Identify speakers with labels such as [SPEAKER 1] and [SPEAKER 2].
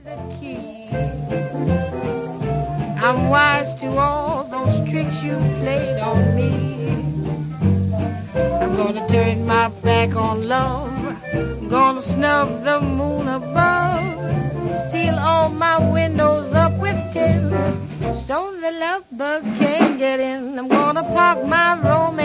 [SPEAKER 1] the key. I'm wise to all those tricks you played on me. I'm gonna turn my back on love. I'm gonna snub the moon above. Seal all my windows up with tin so the love bug can't get in. I'm gonna park my romance